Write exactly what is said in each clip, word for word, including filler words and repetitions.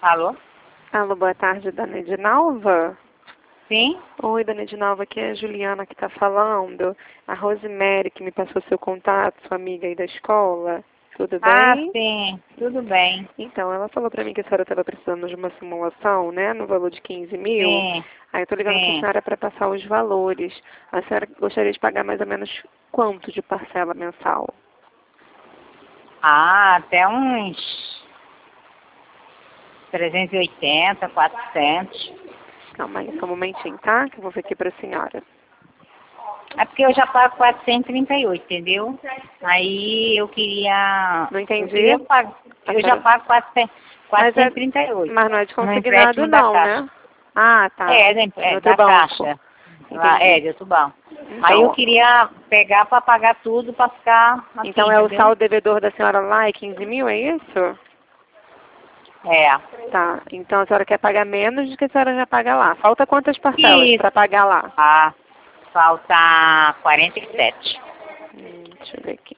Alô? Alô, boa tarde, dona Edinalva? Sim? Oi, dona Edinalva, aqui é a Juliana que está falando. A Rosemary que me passou seu contato, sua amiga aí da escola. Tudo Ah, bem? sim. Tudo bem. Então, ela falou para mim que a senhora estava precisando de uma simulação, né, no valor de quinze mil. Sim. Aí eu tô ligando para a Sim. senhora para passar os valores. A senhora gostaria de pagar mais ou menos quanto de parcela mensal? Ah, até uns trezentos e oitenta, quatrocentos. Calma aí, só um momentinho, tá? Que eu vou ver aqui para a senhora. É porque eu já pago quatrocentos e trinta e oito, entendeu? Aí eu queria... Não entendi. Eu, queria pagar, A eu já senhora- pago quatrocentos, Mas, é, quatrocentos e trinta e oito. mas não é de No consignado empréstimo da não, Caixa. né? Ah, tá. É, da, é, No outro da banco. Caixa. Lá, é, Entendi. de outro banco. Então, Aí eu ó, queria pegar para pagar tudo, para ficar assim, então é o entendeu? saldo devedor da senhora lá é quinze mil, é isso? É. Tá. Então a senhora quer pagar menos do que a senhora já paga lá. Falta quantas parcelas Isso. para pagar lá? Ah, falta quarenta e sete. Hum, deixa eu ver aqui.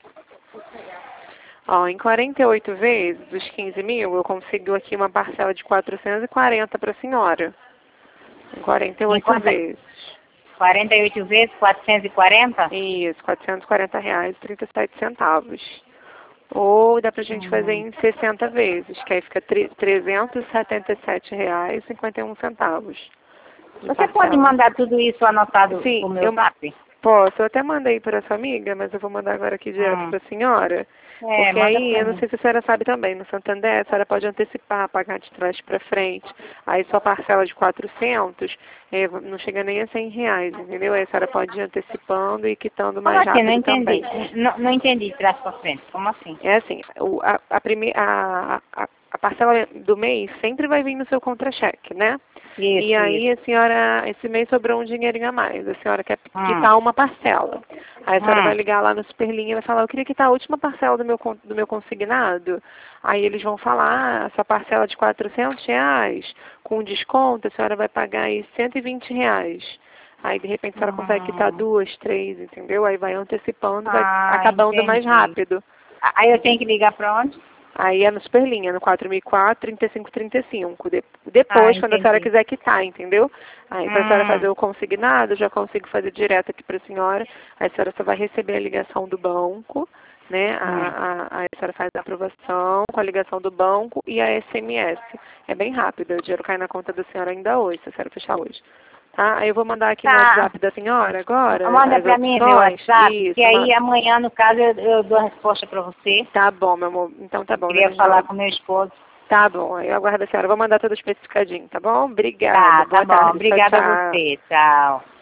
Ó, em quarenta e oito vezes os quinze mil, eu consigo aqui uma parcela de quatrocentos e quarenta para a senhora. Em quarenta e Em oito quanto? vezes. quarenta e oito vezes quatrocentos e quarenta? Isso, quatrocentos e quarenta reais e trinta e sete centavos. Ou dá pra gente fazer Hum. em sessenta vezes, que aí fica trezentos e setenta e sete reais e cinquenta e um centavos. De Você pode parcela. mandar tudo isso anotado Sim, pro meu eu zap? posso. Eu até mandei para sua amiga, mas eu vou mandar agora aqui direto Hum. para a senhora. É, Porque manda aí, pra eu não mim. sei se a senhora sabe também, no Santander, a senhora pode antecipar, pagar de trás para frente. Aí sua parcela de quatrocentos eh, não chega nem a cem reais, entendeu? Aí a senhora pode ir antecipando e quitando Como mais assim? Não rápido entendi. também. Não, não entendi, trás pra frente. Como assim? É assim, o, a, a, prime, a, a, a parcela do mês sempre vai vir no seu contra-cheque, né? E Isso, aí isso. a senhora, esse mês sobrou um dinheirinho a mais, a senhora quer Hum. quitar uma parcela. Aí a senhora vai Hum. ligar lá no Superlinha e vai falar, eu queria quitar a última parcela do meu, con- do meu consignado. Aí eles vão falar, ah, essa parcela de quatrocentos reais, com desconto, a senhora vai pagar aí cento e vinte reais. Aí de repente a senhora consegue quitar Hum. duas, três, entendeu? Aí vai antecipando, vai Ah, acabando mais entendi. rápido. Aí eu tenho que ligar pra onde? Aí é no Superlinha, no quatro mil e quatro, trinta e cinco trinta e cinco. De- Ah, depois, quando a senhora entendi. quiser quitar, entendeu? Aí, para a senhora fazer Hum. o consignado, eu já consigo fazer direto aqui para a senhora. Aí a senhora só vai receber a ligação do banco, né? A, Hum. a, aí a senhora faz a aprovação com a ligação do banco e a S M S. É bem rápido, o dinheiro cai na conta da senhora ainda hoje, se a senhora fechar hoje. Tá? Aí eu vou mandar aqui no Tá. WhatsApp da senhora agora Manda as pra mim meu opções. WhatsApp, que Isso, ma- aí amanhã, no caso, eu, eu dou a resposta pra você. tá bom, meu amor. Então tá bom, dona Queria falar Reginalda. com meu esposo. Tá bom, eu aguardo a senhora. Vou mandar tudo especificadinho, tá bom? Obrigada. Tá, tá Boa bom. tarde. Tchau, Obrigada a tchau. você. Tchau.